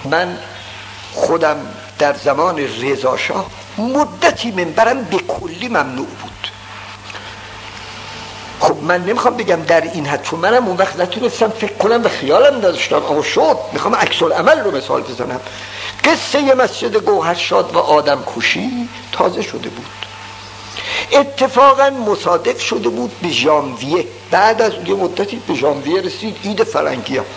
من خودم در زمان رضا شاه مدتی منبرم به کلی ممنوع بود. خب من نمیخوام بگم در این حد، چون منم اون وقت نتونستم فکر کنم و خیالم نداشتم، اما شد میخوام عکس العمل رو مثال بزنم. قصه مسجد گوهرشاد و آدم کشی تازه شده بود، اتفاقا مصادف شده بود به ژانویه، بعد از یه مدتی به ژانویه رسید عید فرنگی ها.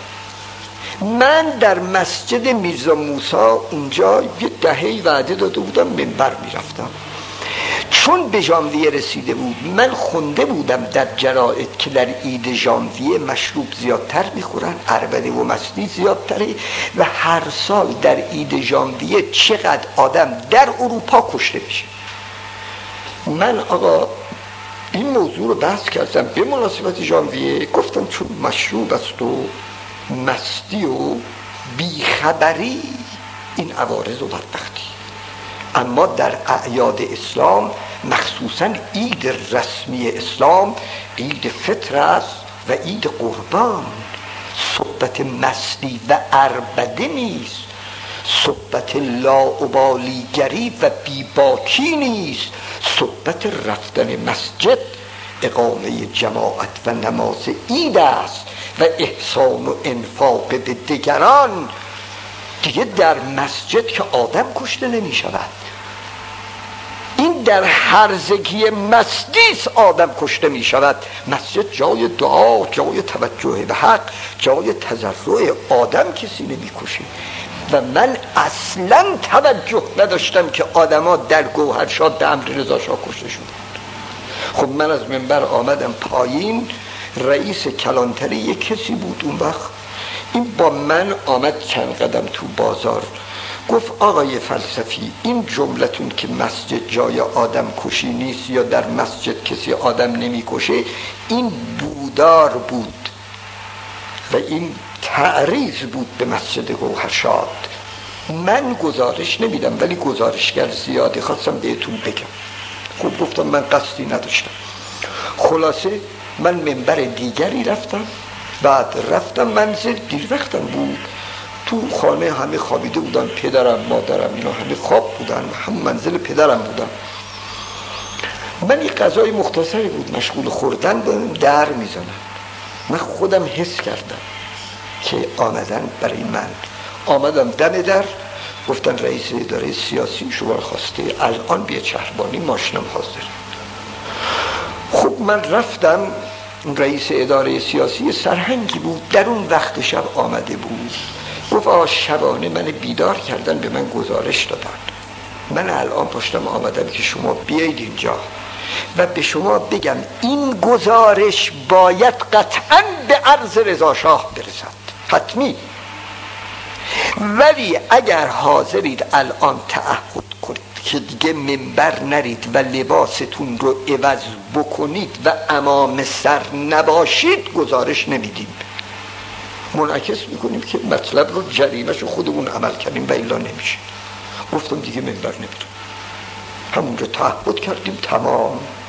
من در مسجد میرزا موسی اونجا یه دهه‌ای وعده داده بودم منبر میرفتم. چون به ژانویه رسیده بود، من خونده بودم در جرائد که در عید ژانویه مشروب زیادتر میخورن، عربده و مستی زیادتره و هر سال در عید ژانویه چقدر آدم در اروپا کشته میشه. من آقا این موضوع رو بحث کردم به مناسبت ژانویه، گفتم چون مشروب است و مستی و بیخبری این عوارض و بدبختی، اما در اعیاد اسلام مخصوصا عید رسمی اسلام عید فطر است و عید قربان، صحبت مستی و عربده نیست، صحبت لاابالیگری و بیباکی نیست، صحبت رفتن مسجد، اقامه جماعت و نماز عید است و احسان و انفاق به دیگران. دیگه در مسجد که آدم کشته نمی شود، این در هرزگی مسجد آدم کشته می شود. مسجد جای دعا، جای توجه به حق، جای تضرع، آدم کسی نمی کشه. و من اصلا توجه نداشتم که آدما در گوهرشاد به امر رضا شاه کشته شده. خب من از منبر آمدم پایین، رئیس کلانتری یک کسی بود اون وقت، این با من آمد چند قدم تو بازار، گفت آقای فلسفی این جملتون که مسجد جای آدم کشی نیست یا در مسجد کسی آدم نمی کشه، این بودار بود و این تعریض بود به مسجد گوهرشاد. من گزارش نمیدم ولی گزارشگر زیاده، خواستم بهتون بگم. خب گفتم من قصدی نداشتم. خلاصه من منبر دیگری رفتم، بعد رفتم منزل، دیر وقتم بود، تو خانه همه خوابیده بودن، پدرم مادرم اینا همه خواب بودن، هم منزل پدرم بودم. من یک غذای مختصری بود مشغول خوردن بودم، در میزنم. من خودم حس کردم که آمدن برای من. آمدم دم در، گفتن رئیس اداره سیاسی شما خواسته، الان بیا شهربانی، ماشینم حاضر. خب من رفتم، رئیس اداره سیاسی سرهنگی بود، در اون وقت شب آمده بود، گفت شبانه من بیدار کردن، به من گزارش دادن، من الان پشتم آمدم که شما بیایید اینجا و به شما بگم این گزارش باید قطعا به عرض رضا شاه برسد، حتمی، ولی اگر حاضرید الان تعهد کنید که دیگه منبر نرید و لباستون رو عوض بکنید و امام سر نباشید، گزارش نمیدیم، منعکس میکنیم که مطلب رو جریمه‌شو خودمون عمل کردیم و الا نمیشه. گفتم دیگه منبر نمیدم. همونجا تعهد کردیم، تمام.